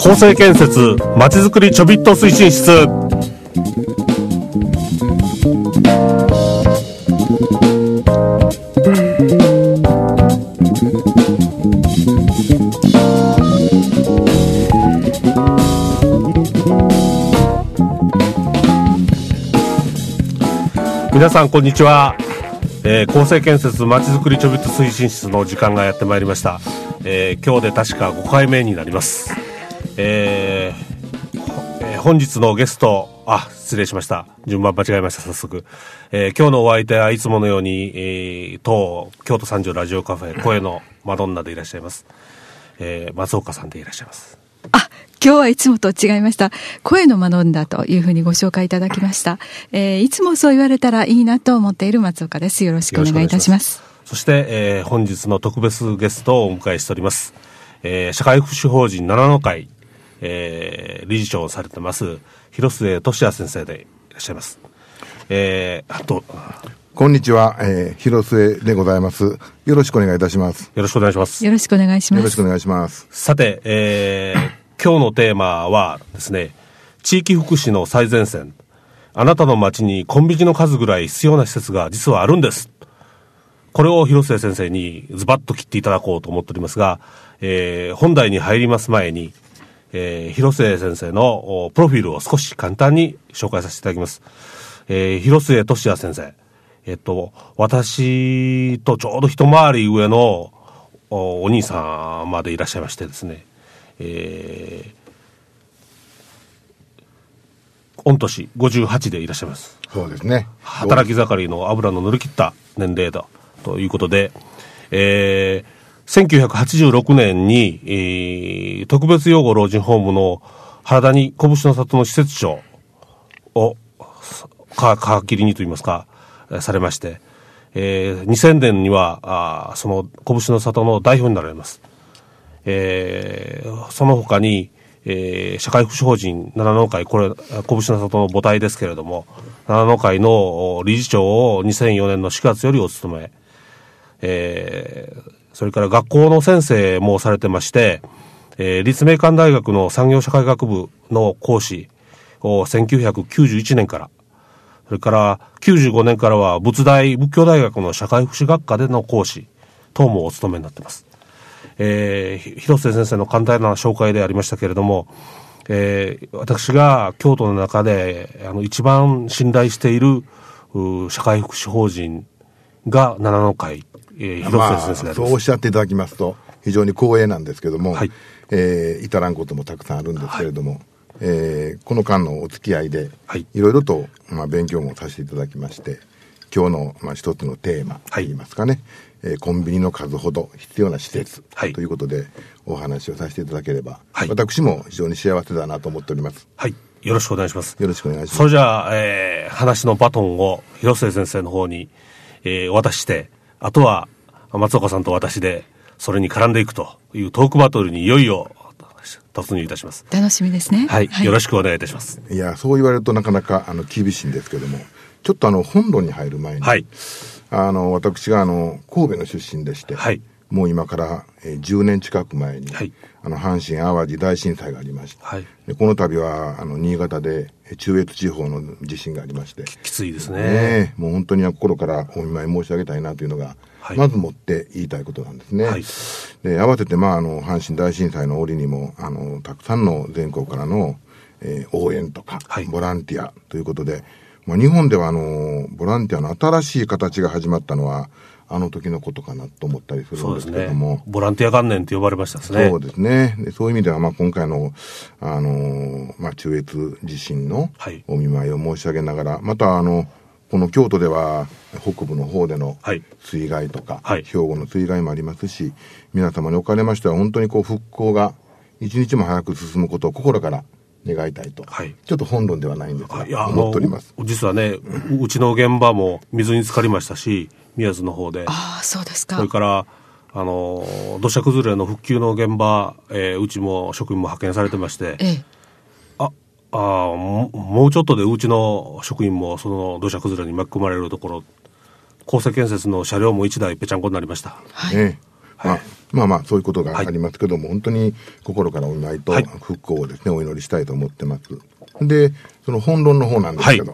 厚生建設まちづくりちょびっと推進室。皆さんこんにちは。厚生建設まちづくりちょびっと推進室の時間がやってまいりました。今日で確か5回目になります。本日のゲスト、失礼しました。順番間違えました。早速、今日のお相手はいつものように、当京都三条ラジオカフェ声のマドンナでいらっしゃいます、松岡さんでいらっしゃいます。 今日はいつもと違いました。声のマドンナというふうにご紹介いただきました。いつもそう言われたらいいなと思っている松岡です。よろしくお願いいたします。 そして、本日の特別ゲストをお迎えしております。社会福祉法人七の会、理事長をされてます広末俊也先生でいらっしゃいます。 こんにちは、広末でございます。よろしくお願いいたします。 よろしくお願いします。 よろしくお願いします。 よろしくお願いします。 さて、今日のテーマはですね、地域福祉の最前線。あなたの町にコンビニの数ぐらい必要な施設が実はあるんです。これを広末先生にズバッと切っていただこうと思っておりますが、本題に入ります前に、広末先生のプロフィールを少し簡単に紹介させていただきます。広末俊也先生。私とちょうど一回り上のお兄さんまでいらっしゃいましてですね、御年58でいらっしゃいます。 そうですね。 働き盛りの油の乗り切った年齢だということで、1986年に、特別養護老人ホームの原谷拳の里の施設長を皮切りにといいますかされまして、2000年にはその拳の里の代表になられます。その他に、社会福祉法人七の会、これ拳の里の母体ですけれども、七の会の理事長を2004年の4月よりお務め、それから学校の先生もされてまして、立命館大学の産業社会学部の講師を1991年から、それから95年からは仏教大学の社会福祉学科での講師等もお務めになっています。広末先生の簡単な紹介でありましたけれども、私が京都の中で一番信頼している社会福祉法人が七の会、広末先生であります。 そうおっしゃっていただきますと非常に光栄なんですけども、はい、至らんこともたくさんあるんですけれども、はい、この間のお付き合いで、はい、いろいろと、勉強もさせていただきまして、今日の、一つのテーマといいますかね、コンビニの数ほど必要な施設、はい、ということでお話をさせていただければ、はい、私も非常に幸せだなと思っております。 はい、よろしくお願いします。 よろしくお願いします。 それじゃあ、話のバトンを広末先生の方に、渡して、あとは松岡さんと私でそれに絡んでいくというトークバトルにいよいよ突入いたします。 楽しみですね。 はい、はい、よろしくお願いいたします。 いや、そう言われるとなかなか厳しいんですけども、ちょっと本論に入る前に、はい、私が神戸の出身でして、はい、もう今から、10年近く前に、はい、阪神淡路大震災がありまして、はい、でこの度は新潟で中越地方の地震がありまして、 きついですね。 もう本当に心からお見舞い申し上げたいなというのが、はい、まずもって言いたいことなんですね。はい、で合わせて阪神大震災の折にもたくさんの全国からの、応援とか、はい、ボランティアということで、日本ではボランティアの新しい形が始まったのは時のことかなと思ったりするんですけども、 ね、ボランティア元年と呼ばれましたですね。 そうですね。でそういう意味では今回の中越地震のお見舞いを申し上げながら、またこの京都では北部の方での水害とか、はい、兵庫の水害もありますし、皆様におかれましては本当に復興が一日も早く進むことを心から願いたいと、はい、ちょっと本論ではないんですが思っております。 実はね、うちの現場も水に浸かりましたし、宮津の方で。 そうですか。 それから土砂崩れの復旧の現場、うちも職員も派遣されてまして、もうちょっとでうちの職員もその土砂崩れに巻き込まれるところ、厚生建設の車両も1台ぺちゃんこになりました。 はい、 はい、 そういうことがありますけども、本当に心からお見舞いと復興をですね、お祈りしたいと思ってます。で、その本論の方なんですけど、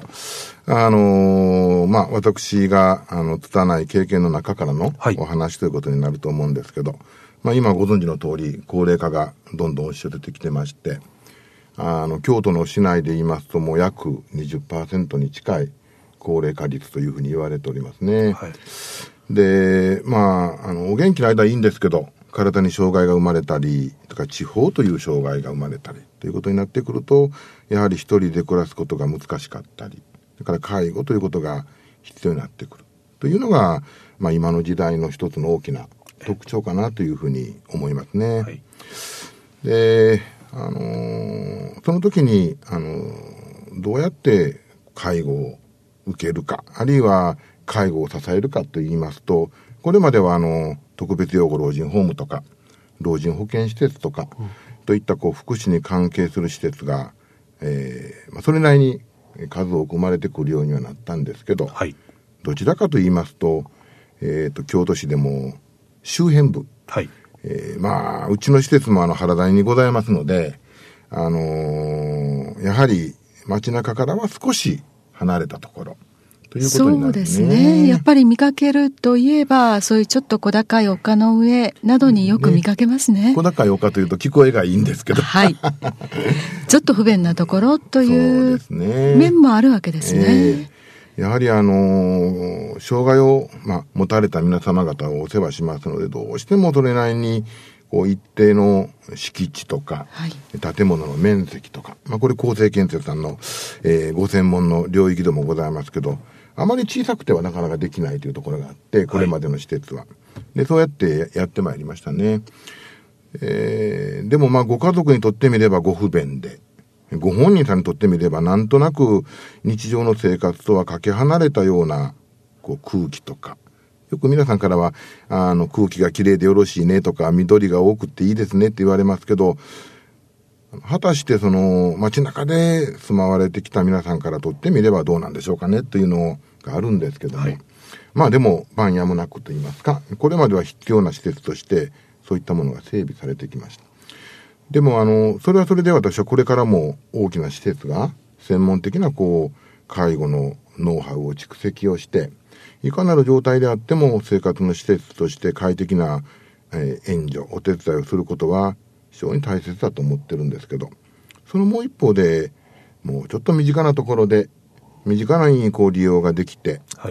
私が、拙い経験の中からのお話ということになると思うんですけど、今ご存知の通り、高齢化がどんどん押し寄せてきてまして、京都の市内で言いますと、もう約 20% に近い高齢化率というふうに言われておりますね。はい、で、お元気な間はいいんですけど、体に障害が生まれたり、とか地方という障害が生まれたりということになってくると、やはり一人で暮らすことが難しかったり、それから介護ということが必要になってくるというのが、今の時代の一つの大きな特徴かなというふうに思いますね。はい、で、その時に、どうやって介護を受けるか、あるいは介護を支えるかといいますと、これまでは特別養護老人ホームとか老人保健施設とか、といった福祉に関係する施設が、それなりに数多く生まれてくるようにはなったんですけど、はい、どちらかと言いますと、京都市でも周辺部、はい、うちの施設も原台にございますので、やはり街中からは少し離れたところということになるんですね。そうですね。 やっぱり見かけるといえば、そういうちょっと小高い丘の上などによく見かけますね。 小高い丘というと聞こえがいいんですけど。 はい。ちょっと不便なところという面もあるわけですね。 やはり障害を、持たれた皆様方をお世話しますので、どうしてもそれなりに一定の敷地とか、はい、建物の面積とか、これ厚生建設さんの、ご専門の領域でもございますけど、あまり小さくてはなかなかできないというところがあって、これまでの施設は。で、そうやってやってまいりましたね。でもご家族にとってみればご不便で、ご本人さんにとってみればなんとなく日常の生活とはかけ離れたような空気とか、よく皆さんからは空気がきれいでよろしいねとか、緑が多くていいですねって言われますけど、果たしてその街中で住まわれてきた皆さんからとってみればどうなんでしょうかねというのがあるんですけども、はい、でも番やむなくと言いますか、これまでは必要な施設としてそういったものが整備されてきました。でもそれはそれで私はこれからも大きな施設が専門的な介護のノウハウを蓄積をして、いかなる状態であっても生活の施設として快適な、援助、お手伝いをすることは非常に大切だと思ってるんですけど、そのもう一方で、もうちょっと身近なところで、身近に利用ができて、はい、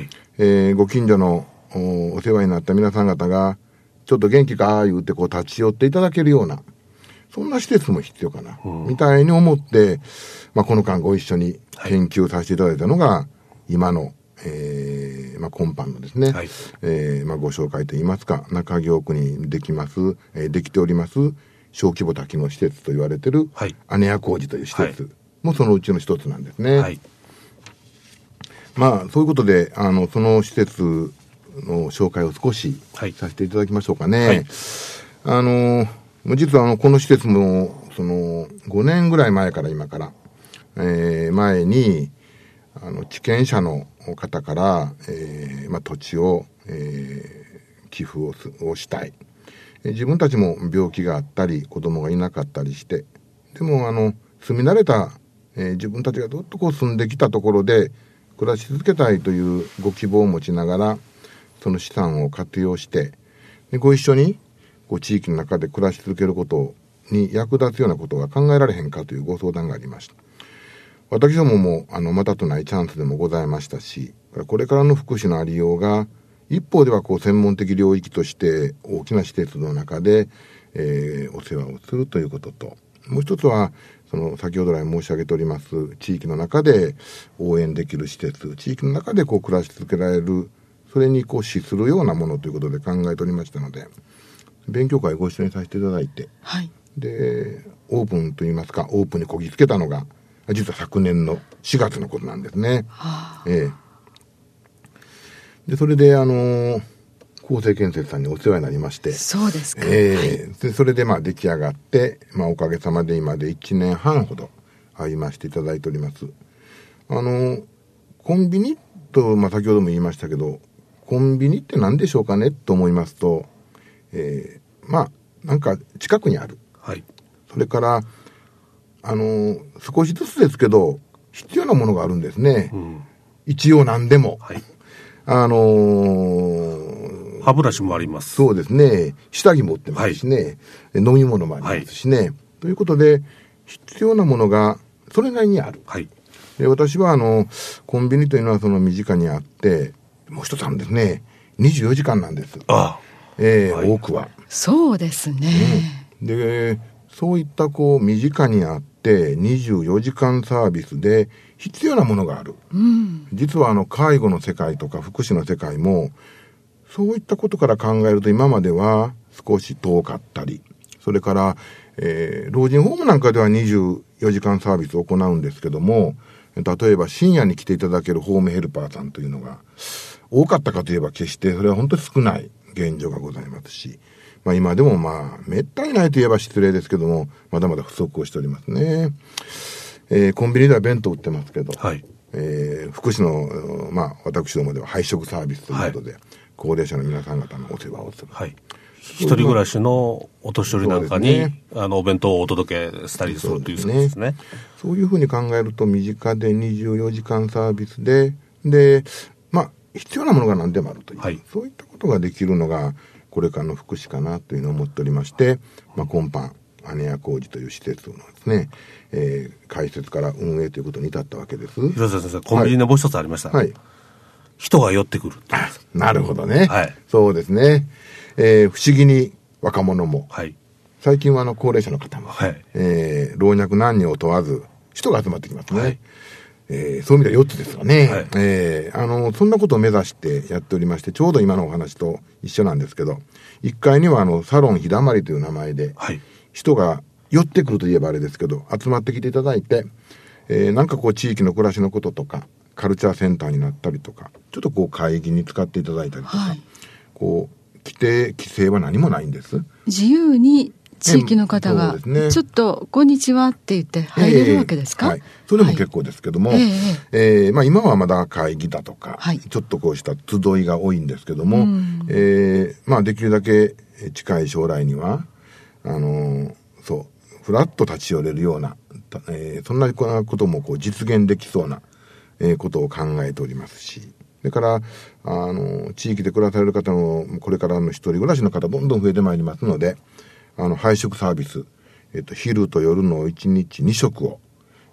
ご近所のお世話になった皆さん方が、ちょっと元気か言うて立ち寄っていただけるような、そんな施設も必要かな、みたいに思って、この間ご一緒に研究させていただいたのが、今の、今般のですね、はい、ご紹介といいますか、中京区にできております小規模多機能施設と言われている、はい、姉屋工事という施設もそのうちの一つなんですね。はい、そういうことでその施設の紹介を少しさせていただきましょうかね。はい、実はこの施設もその5年ぐらい前から今から、前に地権者の方から、土地を、寄付をしたい。自分たちも病気があったり子供がいなかったりして、でも住み慣れた、自分たちがずっと住んできたところで暮らし続けたいというご希望を持ちながら、その資産を活用してでご一緒に地域の中で暮らし続けることに役立つようなことが考えられへんかというご相談がありました。私どももまたとないチャンスでもございましたし、これからの福祉のありようが一方では専門的領域として大きな施設の中で、お世話をするということと、もう一つはその先ほど来申し上げております地域の中で応援できる施設、地域の中で暮らし続けられる、それに資するようなものということで考えておりましたので、勉強会をご一緒にさせていただいて、はい、でオープンといいますか、オープンにこぎつけたのが実は昨年の4月のことなんですね。はあ、でそれで厚生建設さんにお世話になりまして、 そうですか。 でそれで出来上がって、おかげさまで今で1年半ほど歩ませていただいております。コンビニと、先ほども言いましたけど、コンビニって何でしょうかねと思いますと、 なんか近くにある。 はい。 それから、少しずつですけど、必要なものがあるんですね。一応何でも。 はい。歯ブラシもあります。 そうですね。下着も売ってますしね。はい、飲み物もありますしね。はい、ということで、必要なものがそれなりにある。 はい。 で、私はコンビニというのはその身近にあって、もう一つあるんですね。24時間なんです。 はい、 多くは。 そうですね。 で、そういった身近にあって24時間サービスで必要なものがある。実は介護の世界とか福祉の世界もそういったことから考えると今までは少し遠かったり、それから、老人ホームなんかでは24時間サービスを行うんですけども、例えば深夜に来ていただけるホームヘルパーさんというのが多かったかといえば決してそれは本当に少ない現状がございますし、今でもめったにないといえば失礼ですけども、まだまだ不足をしておりますね。コンビニでは弁当売ってますけど、 はい、 福祉の、私どもでは配食サービスということで、はい、高齢者の皆さん方のお世話をする。 はい、一人暮らしのお年寄りなんかに、ね、お弁当をお届けしたりするということですね。 そういうふうに考えると身近で24時間サービスで、必要なものが何でもあるという、はい、そういったことができるのがこれからの福祉かなというのを思っておりまして、今般姉屋工事という施設のですね、開設から運営ということに至ったわけです。 広瀬先生、コンビニでもう一つありました。 はい。 人が寄ってくる。 なるほどね。 はい。 そうですね。不思議に若者も。 はい。 最近は高齢者の方も。 はい。 老若男女を問わず人が集まってきますね。はい。そういう意味では4つですよね。はい。そんなことを目指してやっておりまして、ちょうど今のお話と一緒なんですけど、1階にはサロンひだまりという名前で、はい。人が寄ってくるといえばあれですけど、集まってきていただいて、なんか地域の暮らしのこととか、カルチャーセンターになったりとか、ちょっと会議に使っていただいたりとか、はい、規制は何もないんです。 自由に地域の方が、ちょっとこんにちはって言って入れるわけですか？ はい。それも結構ですけども、今はまだ会議だとか、はい、ちょっとこうした集いが多いんですけども、できるだけ近い将来には、ふらっと立ち寄れるような、そんなことも実現できそうな、ことを考えておりますし、それから地域で暮らされる方のこれからの一人暮らしの方どんどん増えてまいりますので、配食サービス、昼と夜の1日2食を、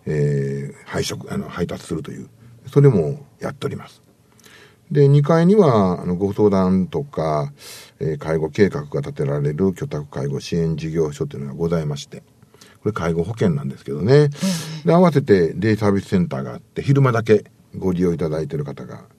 配達するという、それもやっております。で、2階にはご相談とか、介護計画が立てられる居宅介護支援事業所というのがございまして、これ介護保険なんですけどね。で、合わせてデイサービスセンターがあって、昼間だけご利用いただいている方が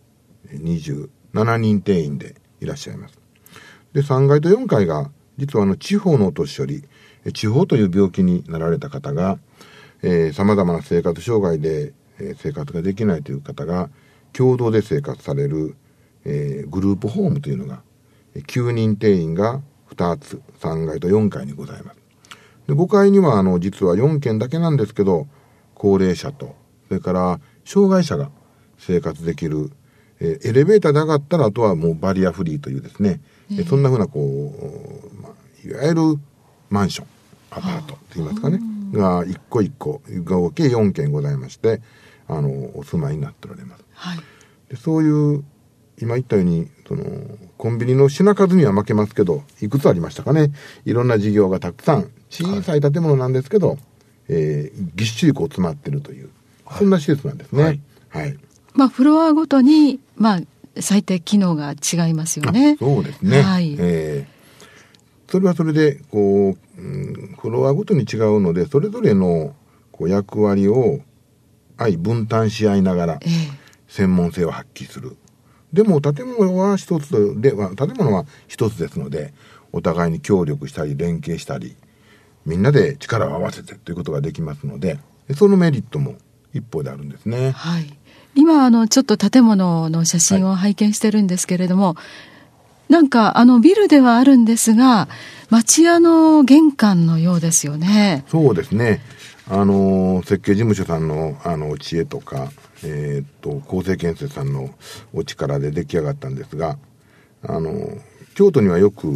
27人定員でいらっしゃいます。で、3階と4階が、実は地方のお年寄り、地方という病気になられた方が、様々な生活障害で、生活ができないという方が、共同で生活される、グループホームというのが、9人定員が2つ、3階と4階にございます。で、5階には実は4軒だけなんですけど、高齢者と、それから障害者が生活できる、エレベーターで上がったらあとはもうバリアフリーというですね、そんなふうないわゆるマンション、アパートと言いますかね、が一個一個合計4軒ございまして、お住まいになっておられます。 はい。 で、そういう今言ったようにコンビニの品数には負けますけど、いくつありましたかね。いろんな事業がたくさん、小さい建物なんですけど、ぎっしり詰まってるという、そんな施設なんですね。はい。はい。 フロアごとに最低機能が違いますよね。 そうですね。はい。それはそれでフロアごとに違うので、それぞれの役割を分担し合いながら専門性を発揮する。でも建物は一つですので、お互いに協力したり連携したり、みんなで力を合わせてということができますので、そのメリットも一方であるんですね。 はい。今ちょっと建物の写真を拝見してるんですけれども、なんかビルではあるんですが、町屋の玄関のようですよね。 そうですね。設計事務所さんのお知恵とか、厚生建設さんのお力で出来上がったんですが、京都にはよく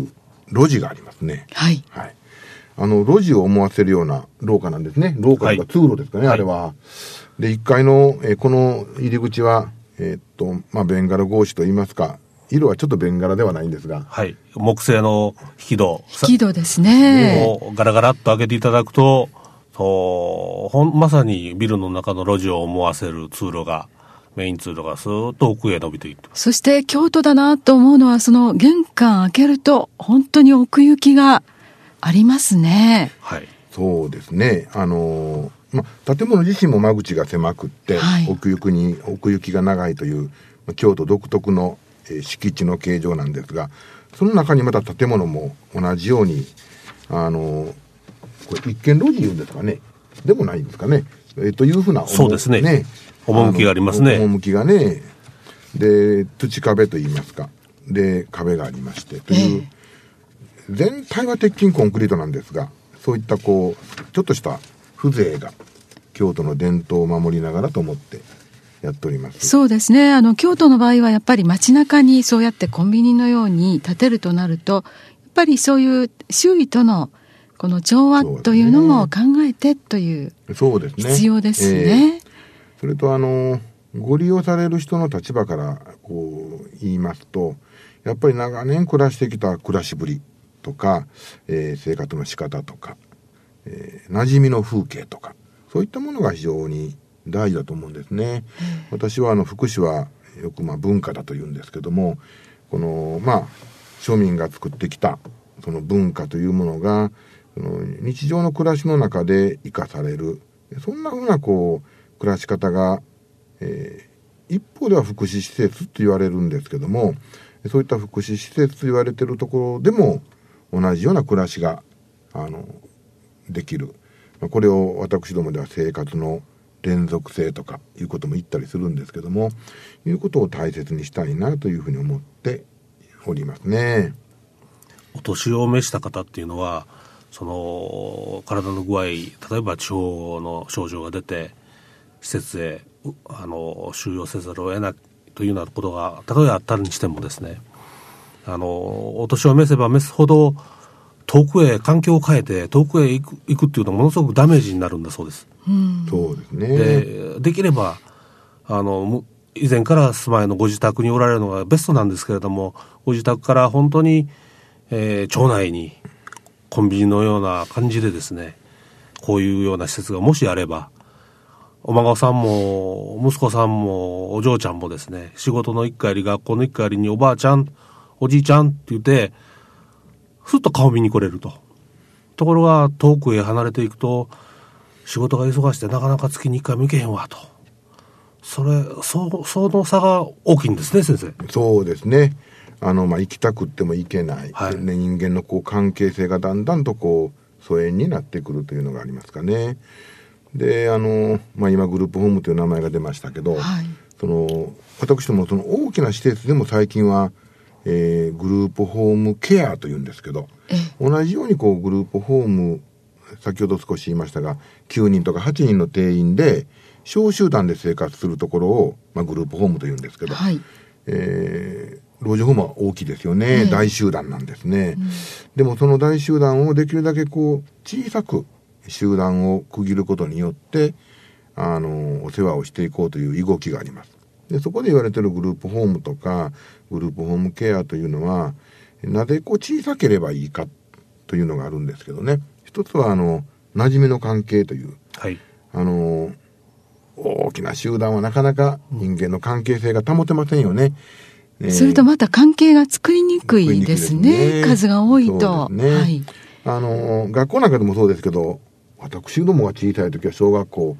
路地がありますね。 はい。 はい。路地を思わせるような廊下なんですね。廊下とか通路ですかね、はい、あれは。で、1階の、この入り口は、ベンガラ格子といいますか、色はちょっとベンガラではないんですが。 はい。木製の引き戸。 引き戸ですね。 をガラガラっと開けていただくと、まさにビルの中の路地を思わせる通路が、メイン通路がスーッと奥へ伸びていってます。 そして京都だなと思うのは、その玄関開けると、本当に奥行きがありますね。 はい。 そうですね。建物自身も間口が狭くって、はい、奥行きが長いという、京都独特の、敷地の形状なんですが、その中にまた建物も同じように、これ一見路地言うんですかね。でもないんですかね。というふうな、 そうですね。趣がありますね。 趣がね。で、土壁といいますか。で、壁がありまして。という、全体は鉄筋コンクリートなんですが、そういったちょっとした風情が、京都の伝統を守りながらと思ってやっております。 そうですね。京都の場合はやっぱり街中にそうやってコンビニのように建てるとなると、やっぱりそういう周囲とのこの調和というのも考えてという必要ですね。 それとご利用される人の立場から言いますと、やっぱり長年暮らしてきた暮らしぶりとか、生活の仕方とか、馴染みの風景とか、そういったものが非常に大事だと思うんですね。私は福祉はよく文化だと言うんですけども、この庶民が作ってきたその文化というものが日常の暮らしの中で生かされる、そんなふうな暮らし方が、一方では福祉施設と言われるんですけども、そういった福祉施設と言われているところでも同じような暮らしができる。これを私どもでは生活の連続性とかいうことも言ったりするんですけども、いうことを大切にしたいなというふうに思っておりますね。 お年を召した方っていうのは、その体の具合、例えば地方の症状が出て施設へ収容せざるを得ないというようなことが例えばあったにしてもですね、お年を召せば召すほど遠くへ環境を変えて遠くへ行くっていうのはものすごくダメージになるんだそうです。 そうですね。 できれば以前から住まいのご自宅におられるのがベストなんですけれども、ご自宅から本当に、町内にコンビニのような感じでですね、こういうような施設がもしあれば、お孫さんも息子さんもお嬢ちゃんもですね、仕事の一帰り学校の一帰りにおばあちゃんおじいちゃんって言ってふっと顔見に来れると。ところが遠くへ離れていくと仕事が忙しくてなかなか月に1回も行けへんわと。その差が大きいんですね、先生。 そうですね。行きたくっても行けない、はい、人間の関係性がだんだんと疎遠になってくるというのがありますかね。で今グループホームという名前が出ましたけど、はい、私どもその大きな施設でも最近は、グループホームケアというんですけど、同じようにグループホーム、先ほど少し言いましたが9人とか8人の定員で小集団で生活するところを、グループホームというんですけど、はい、老人ホームは大きいですよね、大集団なんですね、でもその大集団をできるだけ小さく集団を区切ることによってお世話をしていこうという動きがあります。でそこで言われているグループホームとかグループホームケアというのはなぜ小さければいいかというのがあるんですけどね、一つは馴染みの関係という、はい、大きな集団はなかなか人間の関係性が保てませんよね。 それとまた関係が作りにくいですね。数が多いと。 そうですね。はい、学校なんかでもそうですけど、私どもが小さい時は小学校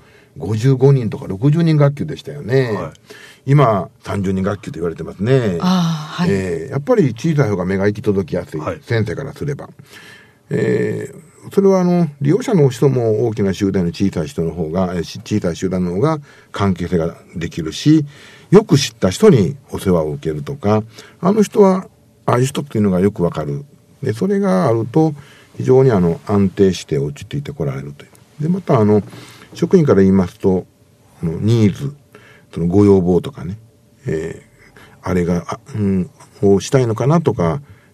55人とか60人学級でしたよね。はい、今30人学級と言われてますね。はい、やっぱり小さい方が目が行き届きやすい、はい、先生からすれば。それは利用者の人も大きな集団の小さい集団の方が関係性ができるし、よく知った人にお世話を受けるとか、人はああいう人っていうのがよくわかる。でそれがあると非常に安定して落ち着いてこられるという。でまた職員から言いますとニーズ、そのご要望とかね、あれがをしたいのかなとか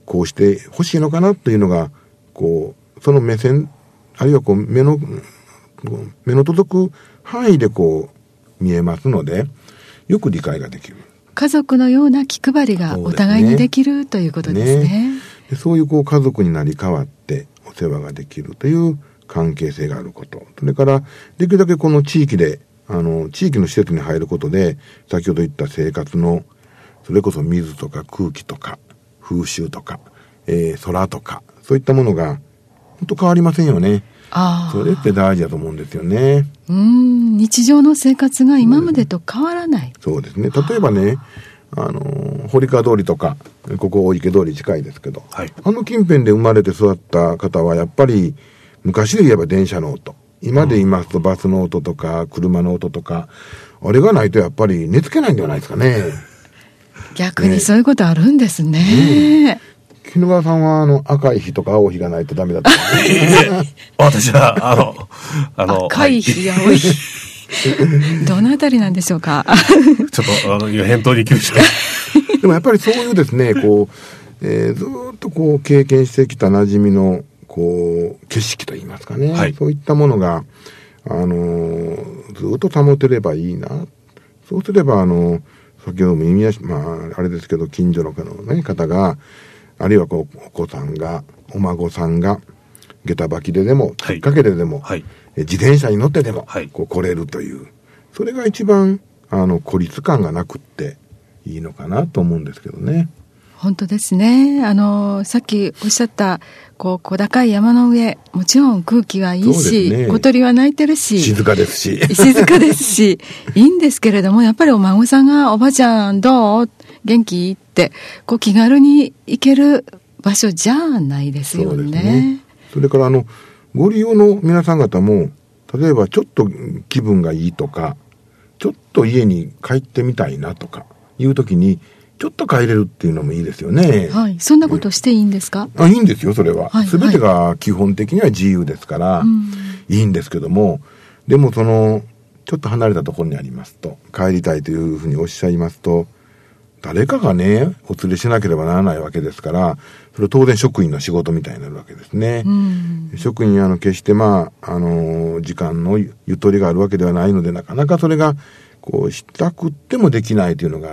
こうしてほしいのかなというのがこうその目線あるいはこう目の届く範囲でこう見えますのでよく理解ができる。 家族のような気配りがお互いにできるということですね。 でそういうこう家族になり変わってお世話ができるという関係性があること。それからできるだけこの地域で地域の施設に入ることで先ほど言った生活のそれこそ水とか空気とか風習とか、空とかそういったものが本当変わりませんよね。それって大事だと思うんですよね。 日常の生活が今までと変わらない。 そうですね。例えばね堀川通りとかここ大池通り近いですけど、はい、近辺で生まれて育った方はやっぱり昔で言えば電車の音、今で言いますとバスの音とか車の音とか、あれがないとやっぱり寝つけないんではないですかね。 逆にそういうことあるんですね。 絹川さんは赤い日とか青い日がないとダメだった、 私は赤い日、青い日どのあたりなんでしょうか。 ちょっと返答に厳しい。 でもやっぱりそういうですねこう、ずっとこう経験してきた馴染みのこう景色といいますかね、はい、そういったものがずっと保てればいいな。そうすれば先ほども言いました、あれですけど近所の方があるいはこうお子さんがお孫さんが下駄履きででもきっかけででも、はい、自転車に乗ってでも、はい、こう来れるという、それが一番孤立感がなくっていいのかなと思うんですけどね。 本当ですね。さっきおっしゃった小高い山の上、もちろん空気はいいし、ね、小鳥は鳴いてるし静かですしいいんですけれども、やっぱりお孫さんがおばちゃんどう元気って気軽に行ける場所じゃないですよね。そうですね。 それからご利用の皆さん方も例えばちょっと気分がいいとかちょっと家に帰ってみたいなとかいう時にちょっと帰れるっていうのもいいですよね。 はい。そんなことしていいんですか？ いいんですよ、それは。はい、全てが基本的には自由ですから、いいんですけども、でもちょっと離れたところにありますと、帰りたいというふうにおっしゃいますと、誰かがね、お連れしなければならないわけですから、それは当然職員の仕事みたいになるわけですね。職員決して時間のゆとりがあるわけではないので、なかなかそれが、したくってもできないというのがあって、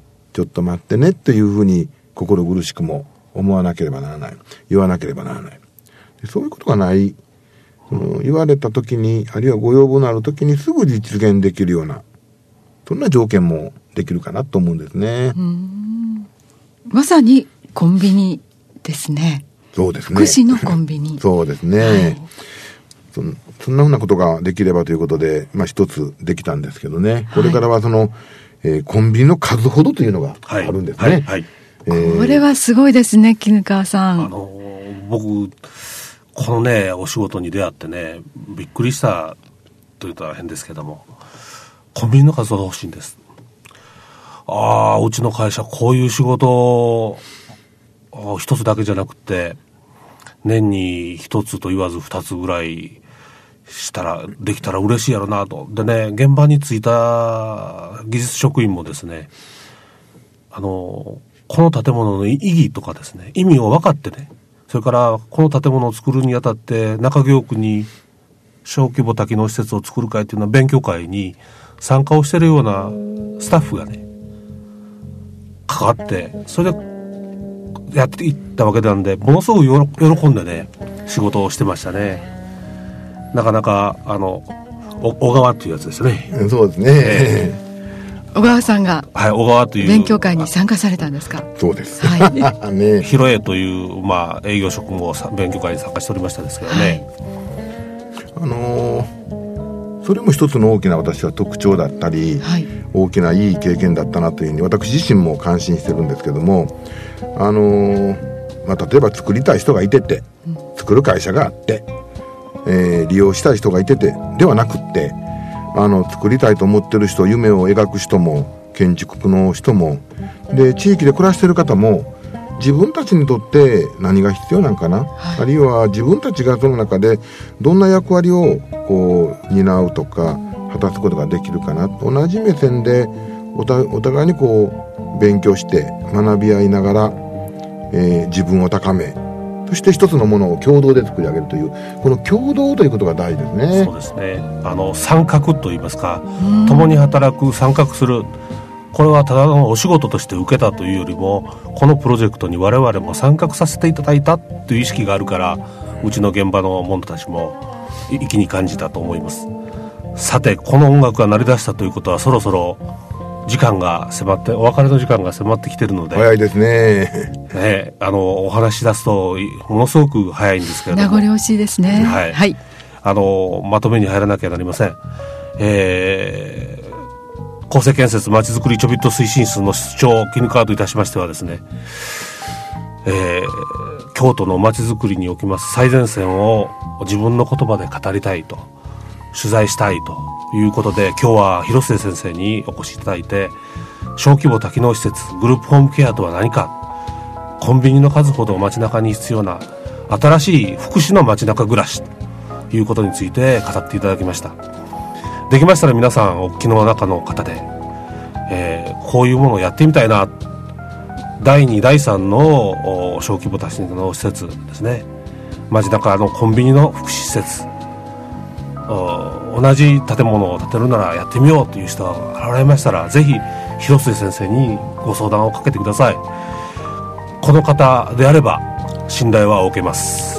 ちょっと待ってねというふうに心苦しくも思わなければならない、言わなければならない。そういうことがない、言われた時に、あるいはご要望のある時にすぐ実現できるような、そんな条件もできるかなと思うんですね。 まさにコンビニですね。 そうですね。 福祉のコンビニ。 そうですね。はい、そんなふうなことができればということで、一つできたんですけどね。これからはコンビニの数ほどというのがあるんですね。 これはすごいですね、絹川さん。 僕このねお仕事に出会ってねびっくりしたというとは変ですけども、コンビニの数ほど欲しいんです。うちの会社こういう仕事一つだけじゃなくて年に一つと言わず二つぐらいできたら嬉しいやろなと。でね、現場に着いた技術職員もですね、この建物の意義とかですね、意味を分かってね、それからこの建物を作るにあたって中京区に小規模多機能施設を作る会というのは勉強会に参加をしているようなスタッフがね関わって、それでやっていったわけなんで、ものすごく喜んでね仕事をしてましたね。なかなか小川っていうやつですね。 そうですね。 小川さんが小川という勉強会に参加されたんですか？ そうです。 ね、広江という営業職も勉強会に参加しておりましたですけどね。 それも一つの大きな私は特徴だったり、大きないい経験だったなというふうに私自身も感心してるんですけども、例えば作りたい人がいてて、作る会社があって、利用したい人がいててではなくって、作りたいと思ってる人、夢を描く人も建築の人もで地域で暮らしてる方も自分たちにとって何が必要なんかな、あるいは自分たちがその中でどんな役割を担うとか果たすことができるかな、同じ目線でお互いに勉強して学び合いながら自分を高め、そして一つのものを共同で作り上げるという、この共同ということが大事ですね。 そうですね。参画といいますか、共に働く、参画する、これはただのお仕事として受けたというよりも、このプロジェクトに我々も参画させていただいたという意識があるから、うちの現場の者たちも意気に感じたと思います。さて、この音楽が鳴り出したということは、そろそろ時間が迫って、お別れの時間が迫ってきているので、 早いですね。 お話し出すとものすごく早いんですけれども、 名残惜しいですね。 はい、はい、まとめに入らなきゃなりません。公正建設まちづくりちょびっと推進室の室長絹川といたしましてはですね、京都のまちづくりにおきます最前線を自分の言葉で語りたいと、取材したいということで、今日は広末先生にお越しいただいて、小規模多機能施設グループホームケアとは何か、コンビニの数ほど街中に必要な新しい福祉の街中暮らしということについて語っていただきました。できましたら皆さんお聞きの中の方で、こういうものをやってみたいな、第2第3の小規模多機能施設ですね、街中のコンビニの福祉施設、同じ建物を建てるならやってみようという人が現れましたら、ぜひ広末先生にご相談をかけてください。この方であれば信頼は受けます。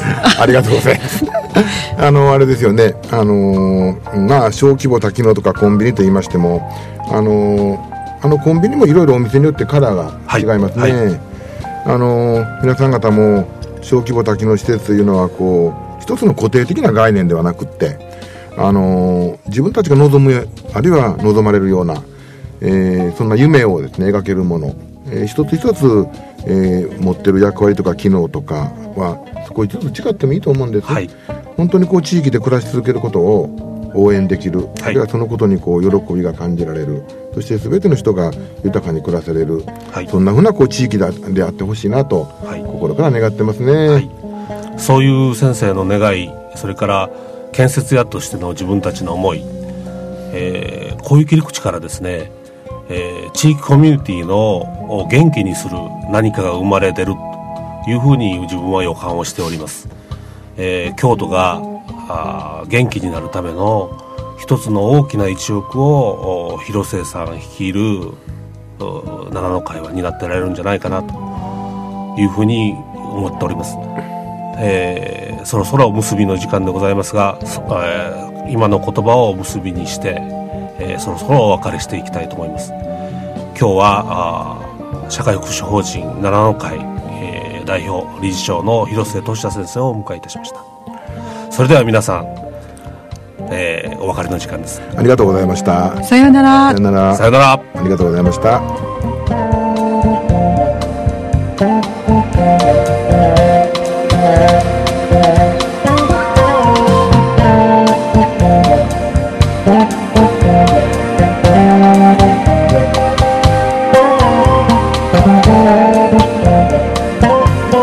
ありがとうございますあれですよね、小規模多機能とかコンビニと言いましても、コンビニもいろいろお店によってカラーが違いますね、はい、皆さん方も小規模多機能施設というのはこう一つの固定的な概念ではなくって、自分たちが望む、あるいは望まれるような、そんな夢をですね描けるもの、一つ一つ、持ってる役割とか機能とかは少しずつ違ってもいいと思うんです、はい、本当にこう地域で暮らし続けることを応援できる、あるいはそのことにこう喜びが感じられる、そして全ての人が豊かに暮らせれる、はい、そんなふうなこう地域であってほしいなと、はい、心から願ってますね、はい、 そういう先生の願い、それから建設屋としての自分たちの思い、こういう切り口からですね、地域コミュニティの元気にする何かが生まれ出るというふうに自分は予感をしております。京都が元気になるための一つの大きな一翼を広末さん率いる七の会は担ってられるんじゃないかなというふうに思っております。そろそろ結びの時間でございますが、今の言葉を結びにして、そろそろお別れしていきたいと思います。今日は社会福祉法人七の会、代表理事長の広末俊也先生をお迎えいたしました。それでは皆さん、お別れの時間です。 ありがとうございました。 さようなら。 さようなら。 さようなら。 ありがとうございました。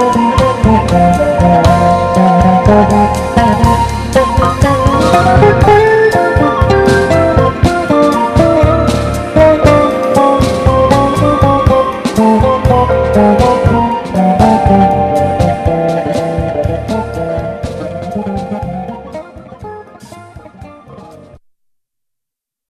Thank you.